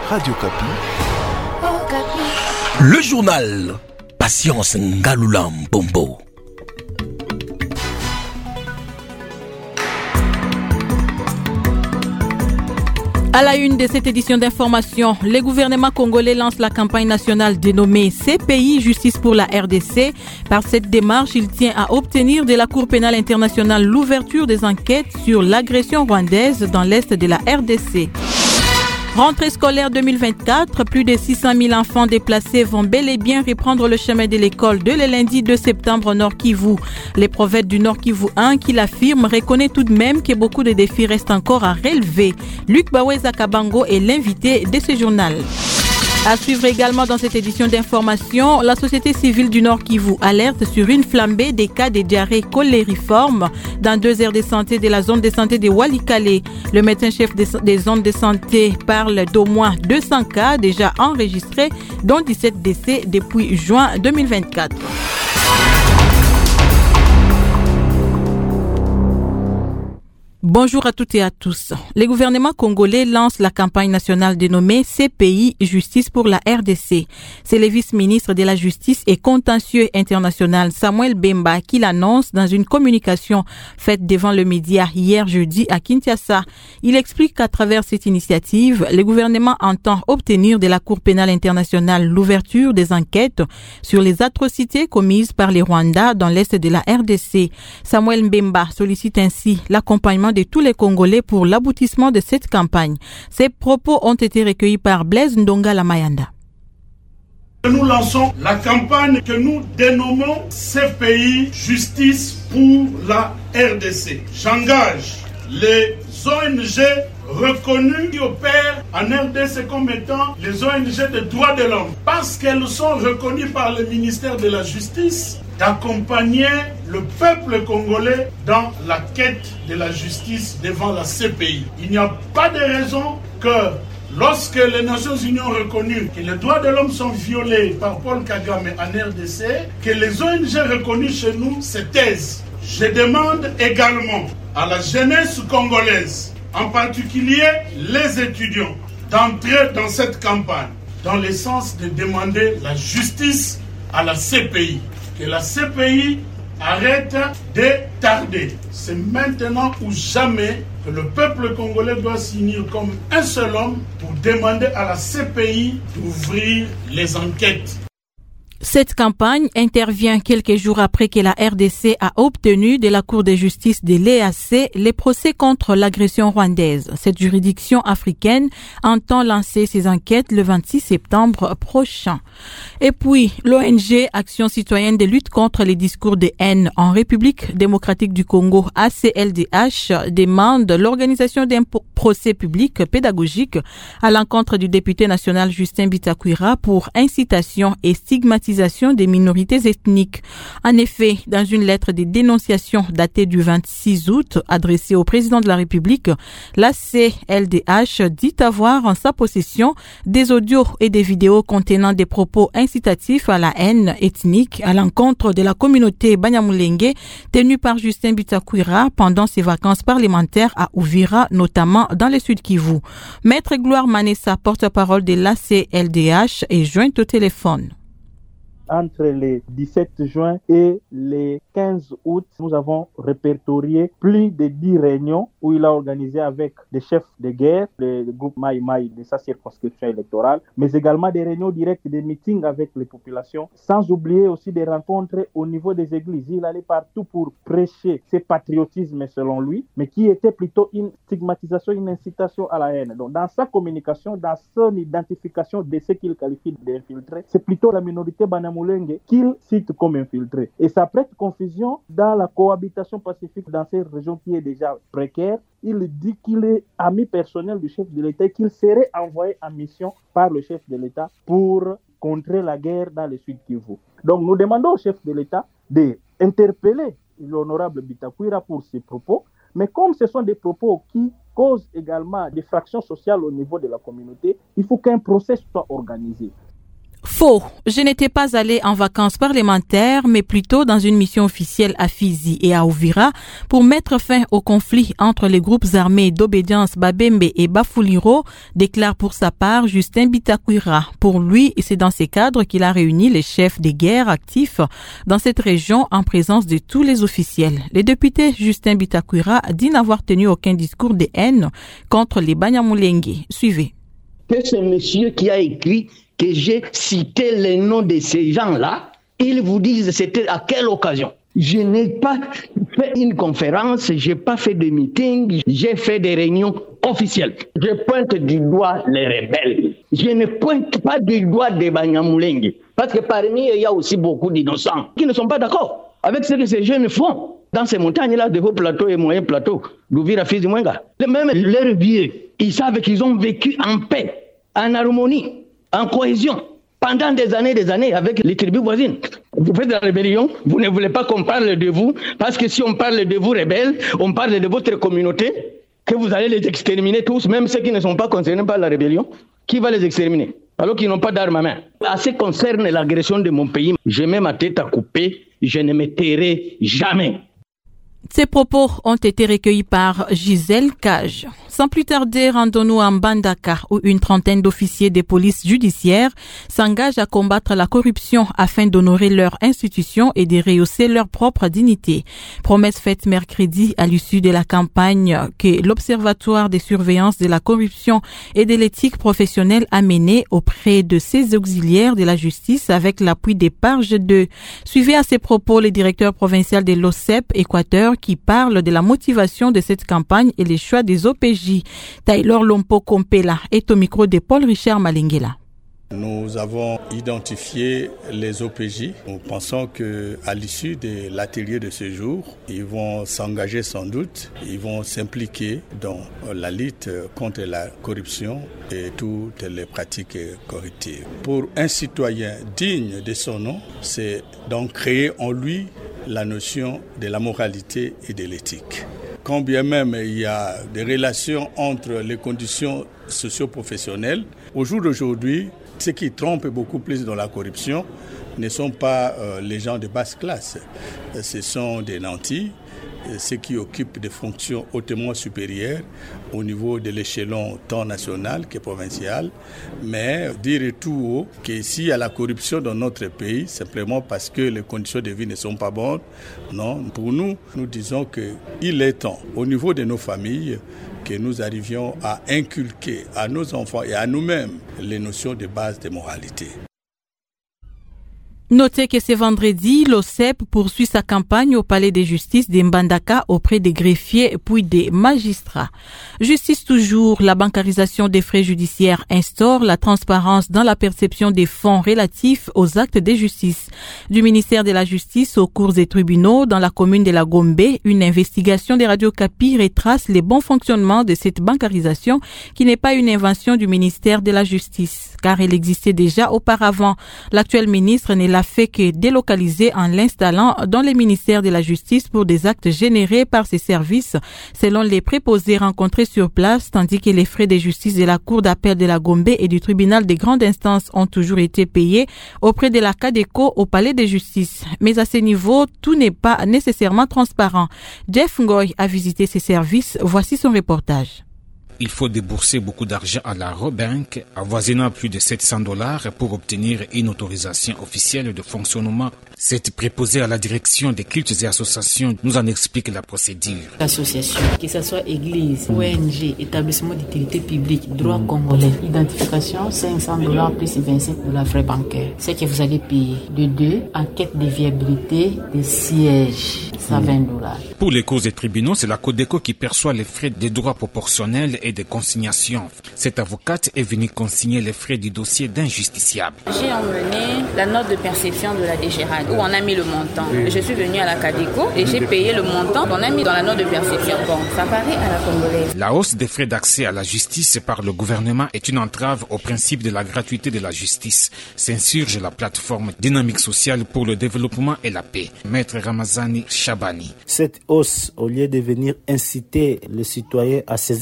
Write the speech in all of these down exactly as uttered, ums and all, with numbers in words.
Radio Kapi. Le journal Patience Ngaloulam Bombo. À la une de cette édition d'information, le gouvernement congolais lance la campagne nationale dénommée C P I Justice pour la R D C. Par cette démarche, il tient à obtenir de la Cour pénale internationale l'ouverture des enquêtes sur l'agression rwandaise dans l'est de la R D C. Rentrée scolaire deux mille vingt-quatre, plus de six cent mille enfants déplacés vont bel et bien reprendre le chemin de l'école dès le lundi deux septembre au Nord Kivu. Les prophètes du Nord Kivu un, qui l'affirment, reconnaît tout de même que beaucoup de défis restent encore à relever. Luc Baweza Kabango est l'invité de ce journal. À suivre également dans cette édition d'information, la société civile du Nord Kivu alerte sur une flambée des cas de diarrhée cholériforme dans deux aires de santé de la zone de santé de Walikale. Le médecin-chef des zones de santé parle d'au moins deux cents cas déjà enregistrés, dont dix-sept décès depuis juin deux mille vingt-quatre. Bonjour à toutes et à tous. Le gouvernement congolais lance la campagne nationale dénommée C P I Justice pour la R D C. C'est le vice-ministre de la Justice et contentieux international Samuel Bemba qui l'annonce dans une communication faite devant le média hier jeudi à Kinshasa. Il explique qu'à travers cette initiative, le gouvernement entend obtenir de la Cour pénale internationale l'ouverture des enquêtes sur les atrocités commises par les Rwandais dans l'est de la R D C. Samuel Bemba sollicite ainsi l'accompagnement de tous les Congolais pour l'aboutissement de cette campagne. Ces propos ont été recueillis par Blaise Ndonga Lamayanda. Nous lançons la campagne que nous dénommons C P I Justice pour la R D C. J'engage les O N G reconnues qui opèrent en R D C comme étant les O N G de droits de l'homme, parce qu'elles sont reconnues par le ministère de la Justice, d'accompagner le peuple congolais dans la quête de la justice devant la C P I. Il n'y a pas de raison que lorsque les Nations Unies ont reconnu que les droits de l'homme sont violés par Paul Kagame en R D C, que les O N G reconnues chez nous se taisent. Je demande également à la jeunesse congolaise, en particulier les étudiants, d'entrer dans cette campagne dans le sens de demander la justice à la C P I. Que la C P I arrête de tarder. C'est maintenant ou jamais que le peuple congolais doit s'unir comme un seul homme pour demander à la C P I d'ouvrir les enquêtes. Cette campagne intervient quelques jours après que la R D C a obtenu de la Cour de justice de l'E A C les procès contre l'agression rwandaise. Cette juridiction africaine entend lancer ses enquêtes le vingt-six septembre prochain. Et puis, l'O N G Action citoyenne de lutte contre les discours de haine en République démocratique du Congo, A C L D H, demande l'organisation d'un procès public pédagogique à l'encontre du député national Justin Bitakwira pour incitation et stigmatisation des minorités ethniques. En effet, dans une lettre de dénonciation datée du vingt-six août adressée au président de la République, l'A C L D H dit avoir en sa possession des audios et des vidéos contenant des propos incitatifs à la haine ethnique à l'encontre de la communauté Banyamulenge tenue par Justin Bitakwira pendant ses vacances parlementaires à Uvira, notamment dans le Sud Kivu. Maître Gloire Manessa, porte-parole de l'A C L D H, est jointe au téléphone. Entre le dix-sept juin et le quinze août, nous avons répertorié plus de dix réunions où il a organisé avec des chefs de guerre, le groupe Maï Maï de sa circonscription électorale, mais également des réunions directes, des meetings avec les populations, sans oublier aussi des rencontres au niveau des églises. Il allait partout pour prêcher ce patriotisme selon lui, mais qui était plutôt une stigmatisation, une incitation à la haine. Donc dans sa communication, dans son identification de ce qu'il qualifie d'infiltrés, c'est plutôt la minorité Banyamulenge qu'il cite comme infiltré. Et ça prête confusion dans la cohabitation pacifique dans ces régions qui est déjà précaire. Il dit qu'il est ami personnel du chef de l'État et qu'il serait envoyé en mission par le chef de l'État pour contrer la guerre dans le Sud Kivu. Donc nous demandons au chef de l'État d'interpeller l'honorable Bitakwira pour ses propos, mais comme ce sont des propos qui causent également des fractions sociales au niveau de la communauté, il faut qu'un procès soit organisé. Faux. Je n'étais pas allé en vacances parlementaires, mais plutôt dans une mission officielle à Fizi et à Uvira pour mettre fin au conflit entre les groupes armés d'obédience Babembe et Bafuliro, déclare pour sa part Justin Bitakwira. Pour lui, c'est dans ces cadres qu'il a réuni les chefs des guerres actifs dans cette région en présence de tous les officiels. Le député Justin Bitakwira dit n'avoir tenu aucun discours de haine contre les Banyamulenge. Suivez. Que ce monsieur qui a écrit que j'ai cité les noms de ces gens-là, ils vous disent c'était à quelle occasion. Je n'ai pas fait une conférence, je n'ai pas fait de meeting, j'ai fait des réunions officielles. Je pointe du doigt les rebelles. Je ne pointe pas du doigt des Banyamulenge. Parce que parmi eux, il y a aussi beaucoup d'innocents qui ne sont pas d'accord avec ce que ces jeunes font dans ces montagnes-là, de hauts plateaux et moyens plateaux, d'Uvira, Fizi, Mwenga. Même leurs vieux, ils savent qu'ils ont vécu en paix, en harmonie, en cohésion, pendant des années et des années avec les tribus voisines. Vous faites la rébellion, vous ne voulez pas qu'on parle de vous, parce que si on parle de vous rebelles, on parle de votre communauté, que vous allez les exterminer tous, même ceux qui ne sont pas concernés par la rébellion. Qui va les exterminer alors qu'ils n'ont pas d'armes à main? À ce qui concerne l'agression de mon pays, je mets ma tête à couper, je ne me tairai jamais. Ces propos ont été recueillis par Gisèle Cage. Sans plus tarder, rendons-nous en Mbandaka où une trentaine d'officiers des polices judiciaires s'engagent à combattre la corruption afin d'honorer leur institution et de rehausser leur propre dignité. Promesse faite mercredi à l'issue de la campagne que l'Observatoire des surveillances de la corruption et de l'éthique professionnelle a menée auprès de ses auxiliaires de la justice avec l'appui des P A R G deux. Suivez à ces propos le directeur provincial de l'O C E P Équateur qui parle de la motivation de cette campagne et les choix des O P J. Taylor Lompo Kompela est au micro de Paul Richard Malingela. Nous avons identifié les O P J. Nous pensons qu'à l'issue de l'atelier de ce jour, ils vont s'engager sans doute, ils vont s'impliquer dans la lutte contre la corruption et toutes les pratiques corruptives. Pour un citoyen digne de son nom, c'est donc créer en lui la notion de la moralité et de l'éthique. Quand bien même il y a des relations entre les conditions socio-professionnelles, au jour d'aujourd'hui, ce qui trompe beaucoup plus dans la corruption ne sont pas euh, les gens de basse classe. Ce sont des nantis, ceux qui occupent des fonctions hautement supérieures au niveau de l'échelon tant national que provincial. Mais dire tout haut que s'il y a la corruption dans notre pays, simplement parce que les conditions de vie ne sont pas bonnes, non. Pour nous, nous disons qu'il est temps, au niveau de nos familles, que nous arrivions à inculquer à nos enfants et à nous-mêmes les notions de base de moralité. Notez que ce vendredi, l'O C E P poursuit sa campagne au palais de justice de Mbandaka auprès des greffiers puis des magistrats. Justice toujours, la bancarisation des frais judiciaires instaure la transparence dans la perception des fonds relatifs aux actes de justice. Du ministère de la Justice aux cours des tribunaux dans la commune de la Gombe, une investigation des Radio Kapi retrace les bons fonctionnements de cette bancarisation qui n'est pas une invention du ministère de la Justice, car elle existait déjà auparavant. L'actuel ministre n'est là fait que délocaliser en l'installant dans les ministères de la Justice pour des actes générés par ses services, selon les préposés rencontrés sur place, tandis que les frais de justice de la Cour d'appel de la Gombe et du tribunal des grandes instances ont toujours été payés auprès de la Cadeco au palais de justice. Mais à ce niveau, tout n'est pas nécessairement transparent. Jeff Ngoy a visité ces services. Voici son reportage. Il faut débourser beaucoup d'argent à la Robank, avoisinant plus de sept cents dollars pour obtenir une autorisation officielle de fonctionnement. Cette préposée à la direction des cultes et associations nous en explique la procédure. Association, que ce soit église, O N G, établissement d'utilité publique, droit congolais, identification cinq cents dollars plus vingt-cinq dollars frais bancaires. C'est que vous allez payer. De deux, enquête de viabilité des sièges, cent vingt dollars. Pour les causes des tribunaux, c'est la Codeco qui perçoit les frais des droits proportionnels et de consignation. Cette avocate est venue consigner les frais du dossier d'un justiciable. J'ai emmené la note de perception de la D G R A D où on a mis le montant. Je suis venue à la Cadeco et j'ai payé le montant qu'on a mis dans la note de perception. Bon, ça paraît à la congolaise. La hausse des frais d'accès à la justice par le gouvernement est une entrave au principe de la gratuité de la justice, s'insurge la plateforme Dynamique sociale pour le développement et la paix. Maître Ramazani Chabani. Cette hausse, au lieu de venir inciter les citoyens à saisir la justice,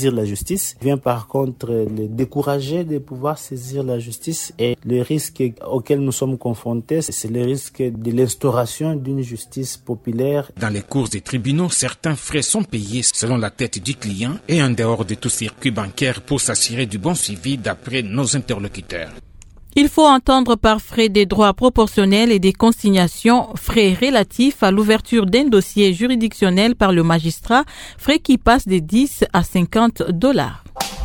justice vient par contre les décourager de pouvoir saisir la justice. Et le risque auquel nous sommes confrontés, c'est le risque de l'instauration d'une justice populaire. Dans les cours des tribunaux, certains frais sont payés selon la tête du client et en dehors de tout circuit bancaire pour s'assurer du bon suivi d'après nos interlocuteurs. Il faut entendre par frais des droits proportionnels et des consignations, frais relatifs à l'ouverture d'un dossier juridictionnel par le magistrat, frais qui passent de dix à cinquante dollars.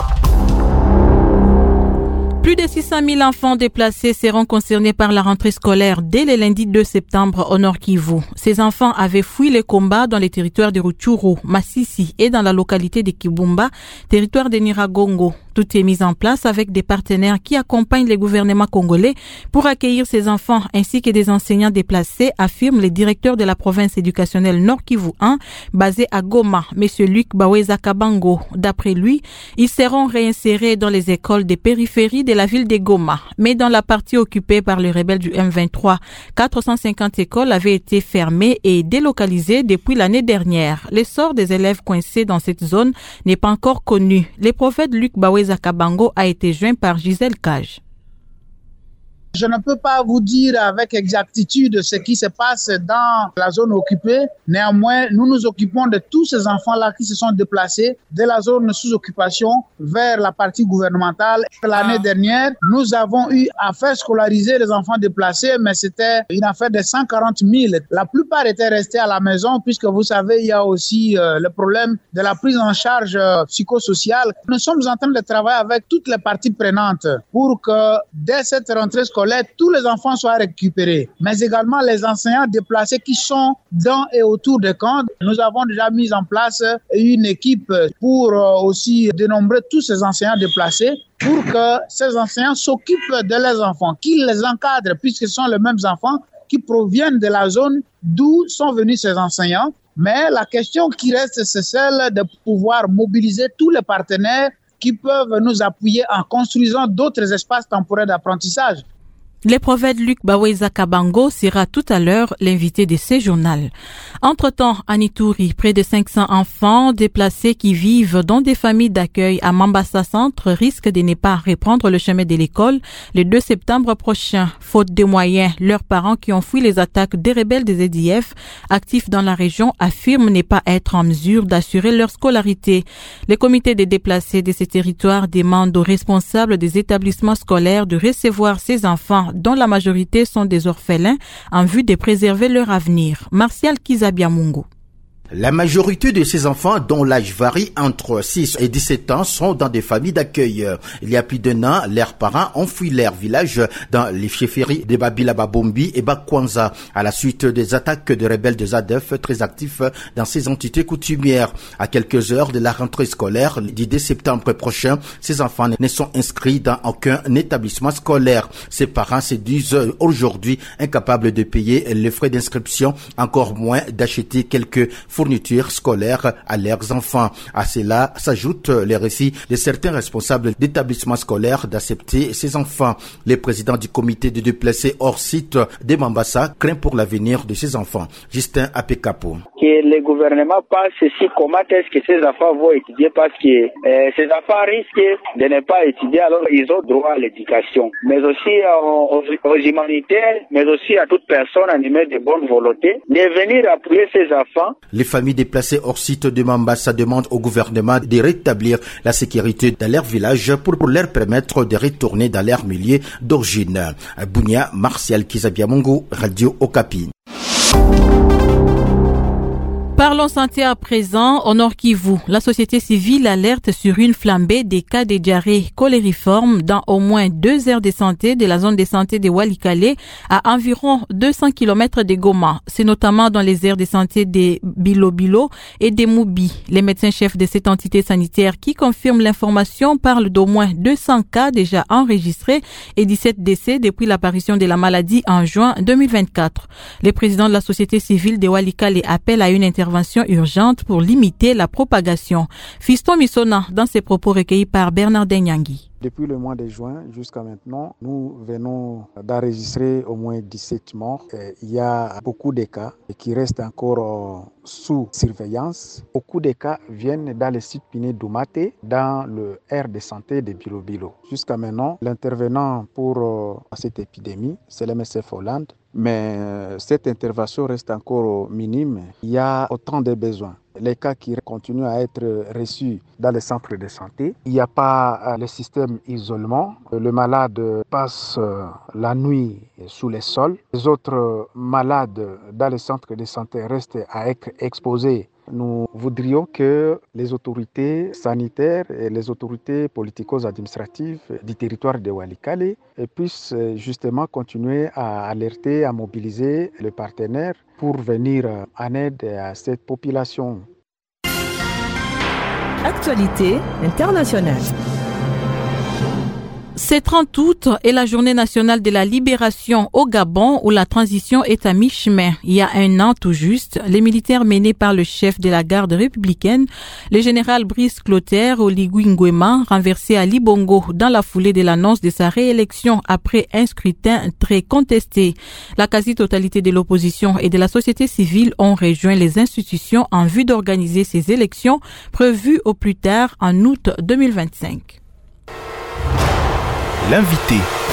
Plus de six cent mille enfants déplacés seront concernés par la rentrée scolaire dès le lundi deux septembre au Nord Kivu. Ces enfants avaient fui les combats dans les territoires de Rutshuru, Masisi et dans la localité de Kibumba, territoire de Nyiragongo. Tout est mis en place avec des partenaires qui accompagnent les gouvernements congolais pour accueillir ces enfants ainsi que des enseignants déplacés, affirme le directeur de la province éducationnelle Nord Kivu un, basé à Goma, M. Luc Baweza Kabango. D'après lui, ils seront réinsérés dans les écoles des périphéries de la ville de Goma. Mais dans la partie occupée par les rebelles du M vingt-trois, quatre cent cinquante écoles avaient été fermées et délocalisées depuis l'année dernière. Le sort des élèves coincés dans cette zone n'est pas encore connu. Le prophète Luc Baweza Kabango a été joint par Gisèle Cage. Je ne peux pas vous dire avec exactitude ce qui se passe dans la zone occupée. Néanmoins, nous nous occupons de tous ces enfants-là qui se sont déplacés de la zone sous occupation vers la partie gouvernementale. L'année dernière, nous avons eu à faire scolariser les enfants déplacés, mais c'était une affaire de cent quarante mille. La plupart étaient restés à la maison puisque vous savez, il y a aussi euh, le problème de la prise en charge euh, psychosociale. Nous sommes en train de travailler avec toutes les parties prenantes pour que dès cette rentrée scolaire, tous les enfants soient récupérés, mais également les enseignants déplacés qui sont dans et autour des camps. Nous avons déjà mis en place une équipe pour aussi dénombrer tous ces enseignants déplacés pour que ces enseignants s'occupent de leurs enfants, qu'ils les encadrent puisque ce sont les mêmes enfants qui proviennent de la zone d'où sont venus ces enseignants. Mais la question qui reste, c'est celle de pouvoir mobiliser tous les partenaires qui peuvent nous appuyer en construisant d'autres espaces temporaires d'apprentissage. Le prophète Luc Baweza Kabango sera tout à l'heure l'invité de ce journal. Entre-temps, à Ituri, près de cinq cents enfants déplacés qui vivent dans des familles d'accueil à Mambasa Centre risquent de ne pas reprendre le chemin de l'école le deux septembre prochain. Faute de moyens, leurs parents qui ont fui les attaques des rebelles des A D F actifs dans la région affirment ne pas être en mesure d'assurer leur scolarité. Le comité des déplacés de ces territoires demande aux responsables des établissements scolaires de recevoir ces enfants dont la majorité sont des orphelins, en vue de préserver leur avenir. Martial Kizabiamungu. La majorité de ces enfants, dont l'âge varie entre six et dix-sept ans, sont dans des familles d'accueil. Il y a plus d'un an, leurs parents ont fui leur village dans les chefferies de Babila Babombi et Bakwanza à la suite des attaques de rebelles de Z A D F très actifs dans ces entités coutumières. À quelques heures de la rentrée scolaire du deux septembre prochain, ces enfants ne sont inscrits dans aucun établissement scolaire. Ces parents se disent aujourd'hui incapables de payer les frais d'inscription, encore moins d'acheter quelques fournitures scolaires à leurs enfants. À cela s'ajoutent les récits de certains responsables d'établissements scolaires d'accepter ces enfants. Le président du comité de déplacés hors site de Mambasa craint pour l'avenir de ces enfants. Justin Apekapo. Que le gouvernement passe ici, comment est-ce que ces enfants vont étudier, parce que euh, ces enfants risquent de ne pas étudier, alors ils ont droit à l'éducation, mais aussi aux, aux humanitaires, mais aussi à toute personne animée de bonne volonté, de venir appuyer ces enfants. Les familles déplacées hors site de Mambasa demandent au gouvernement de rétablir la sécurité dans leur village pour, pour leur permettre de retourner dans leur milieu d'origine. Bounia, Martial Kizabiamungu, Radio Okapi. Parlons santé à présent. Au Nord Kivu, la société civile alerte sur une flambée des cas de diarrhée cholériforme dans au moins deux aires de santé de la zone de santé de Walikale à environ deux cents kilomètres de Goma. C'est notamment dans les aires de santé de Bilo-Bilo et de Moubi. Les médecins-chefs de cette entité sanitaire qui confirment l'information parlent d'au moins deux cents cas déjà enregistrés et dix-sept décès depuis l'apparition de la maladie en juin deux mille vingt-quatre. Le président de la société civile de Walikale appelle à une intervention intervention urgente pour limiter la propagation. Fiston Missona, dans ses propos recueillis par Bernard Denyangui. Depuis le mois de juin jusqu'à maintenant, nous venons d'enregistrer au moins dix-sept morts. Il y a beaucoup de cas qui restent encore sous surveillance. Beaucoup de cas viennent dans le site Piné Doumaté, dans le aire de santé de Bilo-Bilo. Jusqu'à maintenant, l'intervenant pour euh, cette épidémie, c'est l'M S F Hollande, mais euh, cette intervention reste encore minime. Il y a autant de besoins. Les cas qui continuent à être reçus dans les centres de santé. Il n'y a pas le système isolement. Le malade passe la nuit sous les sols. Les autres malades dans les centres de santé restent à être exposés. Nous voudrions que les autorités sanitaires et les autorités politico-administratives du territoire de Walikale puissent justement continuer à alerter, à mobiliser les partenaires pour venir en aide à cette population. Actualité internationale. Ce trente août est la journée nationale de la libération au Gabon où la transition est à mi-chemin. Il y a un an tout juste, les militaires menés par le chef de la garde républicaine, le général Brice Clotaire Oligui Nguema, renversé à Libongo dans la foulée de l'annonce de sa réélection après un scrutin très contesté. La quasi-totalité de l'opposition et de la société civile ont rejoint les institutions en vue d'organiser ces élections prévues au plus tard en août deux mille vingt-cinq. L'invité.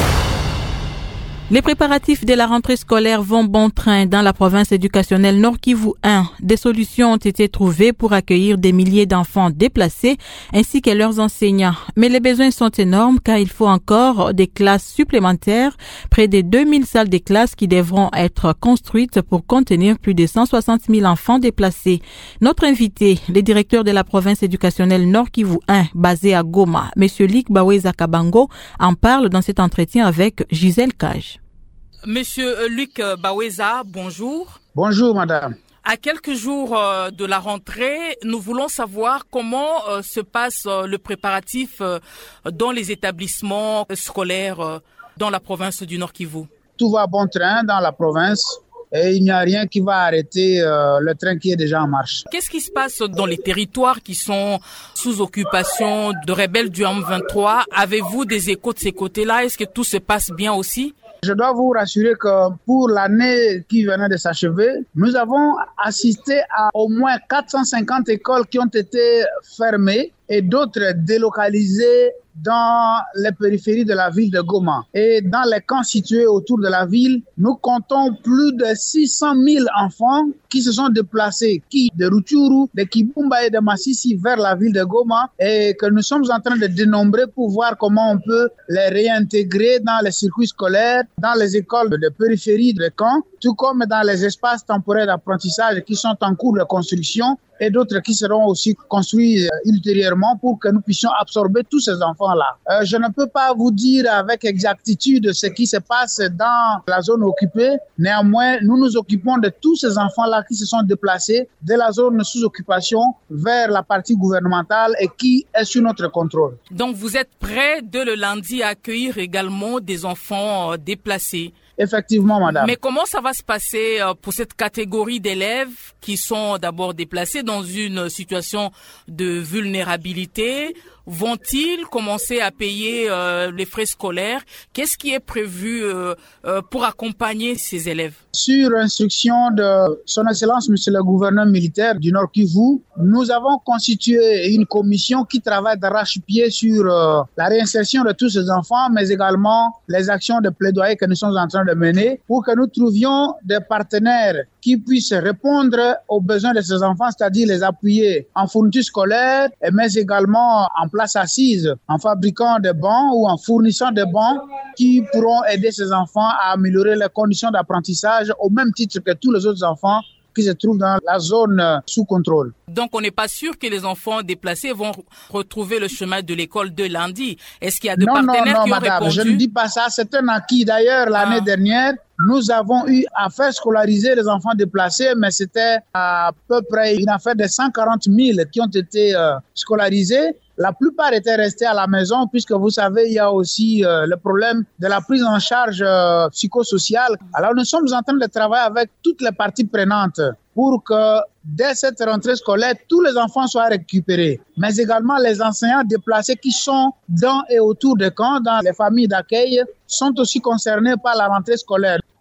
Les préparatifs de la rentrée scolaire vont bon train dans la province éducationnelle Nord Kivu un. Des solutions ont été trouvées pour accueillir des milliers d'enfants déplacés ainsi que leurs enseignants. Mais les besoins sont énormes car il faut encore des classes supplémentaires, près de deux mille salles de classe qui devront être construites pour contenir plus de cent soixante mille enfants déplacés. Notre invité, le directeur de la province éducationnelle Nord Kivu un, basé à Goma, M. Luc Baweza Kabango, en parle dans cet entretien avec Gisèle Cage. Monsieur Luc Baweza, bonjour. Bonjour, madame. À quelques jours de la rentrée, nous voulons savoir comment se passe le préparatif dans les établissements scolaires dans la province du Nord Kivu. Tout va bon train dans la province et il n'y a rien qui va arrêter le train qui est déjà en marche. Qu'est-ce qui se passe dans les territoires qui sont sous occupation de rebelles du M vingt-trois? Avez-vous des échos de ces côtés-là? Est-ce que tout se passe bien aussi? Je dois vous rassurer que pour l'année qui venait de s'achever, nous avons assisté à au moins quatre cent cinquante écoles qui ont été fermées et d'autres délocalisées dans les périphéries de la ville de Goma. Et dans les camps situés autour de la ville, nous comptons plus de six cent mille enfants qui se sont déplacés, qui de Rutshuru, de Kibumba et de Masisi vers la ville de Goma et que nous sommes en train de dénombrer pour voir comment on peut les réintégrer dans les circuits scolaires, dans les écoles de périphérie de camps, tout comme dans les espaces temporaires d'apprentissage qui sont en cours de construction et d'autres qui seront aussi construits ultérieurement pour que nous puissions absorber tous ces enfants-là. Euh, je ne peux pas vous dire avec exactitude ce qui se passe dans la zone occupée. Néanmoins, nous nous occupons de tous ces enfants-là qui se sont déplacés de la zone sous occupation vers la partie gouvernementale et qui est sous notre contrôle. Donc vous êtes prêts dès le lundi à accueillir également des enfants déplacés? Effectivement, madame. Mais comment ça va se passer pour cette catégorie d'élèves qui sont d'abord déplacés dans une situation de vulnérabilité? Vont-ils commencer à payer euh, les frais scolaires? Qu'est-ce qui est prévu euh, euh, pour accompagner ces élèves? Sur instruction de Son Excellence, Monsieur le gouverneur militaire du Nord Kivu, nous avons constitué une commission qui travaille d'arrache-pied sur euh, la réinsertion de tous ces enfants, mais également les actions de plaidoyer que nous sommes en train de mener pour que nous trouvions des partenaires qui puissent répondre aux besoins de ces enfants, c'est-à-dire les appuyer en fourniture scolaire, mais également en place assise, en fabriquant des bancs ou en fournissant des bancs qui pourront aider ces enfants à améliorer les conditions d'apprentissage au même titre que tous les autres enfants qui se trouvent dans la zone sous contrôle. Donc on n'est pas sûr que les enfants déplacés vont retrouver le chemin de l'école de lundi. Est-ce qu'il y a des non, partenaires non, non, qui ont madame, répondu? Je ne dis pas ça, c'est un acquis. D'ailleurs, l'année ah. dernière, nous avons eu à faire scolariser les enfants déplacés, mais c'était à peu près une affaire de cent quarante mille qui ont été euh, scolarisés. La plupart étaient restés à la maison puisque vous savez, il y a aussi euh, le problème de la prise en charge euh, psychosociale. Alors nous sommes en train de travailler avec toutes les parties prenantes pour que dès cette rentrée scolaire, tous les enfants soient récupérés, mais également les enseignants déplacés qui sont dans et autour des camps, dans les familles d'accueil, sont aussi concernés par la rentrée scolaire.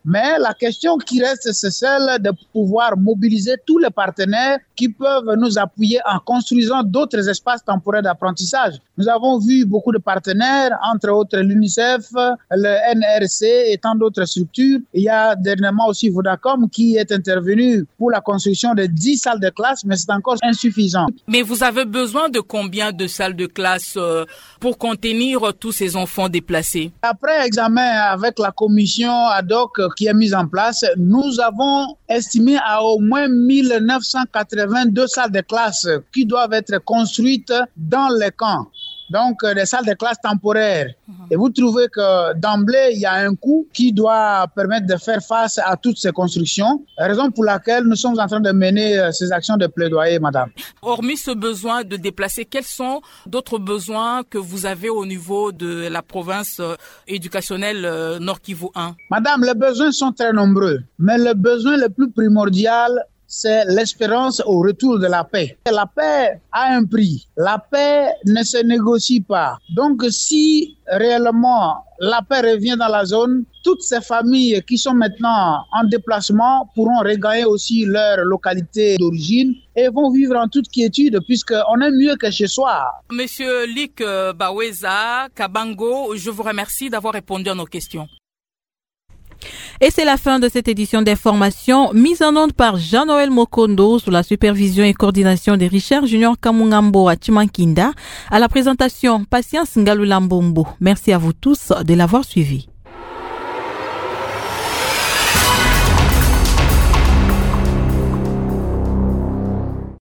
Mais la question qui reste, c'est celle de pouvoir mobiliser tous les partenaires qui peuvent nous appuyer en construisant d'autres espaces temporaires d'apprentissage. Nous avons vu beaucoup de partenaires, entre autres l'UNICEF, le N R C et tant d'autres structures. Il y a dernièrement aussi Vodacom qui est intervenu pour la construction de dix salles de classe, mais c'est encore insuffisant. Mais vous avez besoin de combien de salles de classe pour contenir tous ces enfants déplacés? Après examen avec la commission ad hoc qui est mise en place, nous avons estimé à au moins mille neuf cent quatre-vingt-deux salles de classe qui doivent être construites dans les camps. Donc, des salles de classe temporaires. Et vous trouvez que d'emblée, il y a un coût qui doit permettre de faire face à toutes ces constructions, raison pour laquelle nous sommes en train de mener ces actions de plaidoyer, madame. Hormis ce besoin de déplacer, quels sont d'autres besoins que vous avez au niveau de la province éducationnelle Nord Kivu un? Madame, les besoins sont très nombreux, mais le besoin le plus primordial, c'est l'espérance au retour de la paix. La paix a un prix. La paix ne se négocie pas. Donc, si réellement la paix revient dans la zone, toutes ces familles qui sont maintenant en déplacement pourront regagner aussi leur localité d'origine et vont vivre en toute quiétude puisqu'on est mieux que chez soi. Monsieur Lik Baweza Kabango, je vous remercie d'avoir répondu à nos questions. Et c'est la fin de cette édition d'information mise en onde par Jean-Noël Mokondo sous la supervision et coordination de Richard Junior Kamungambo à Chimankinda. À la présentation, Patience Ngalulam Bombo. Merci à vous tous de l'avoir suivi.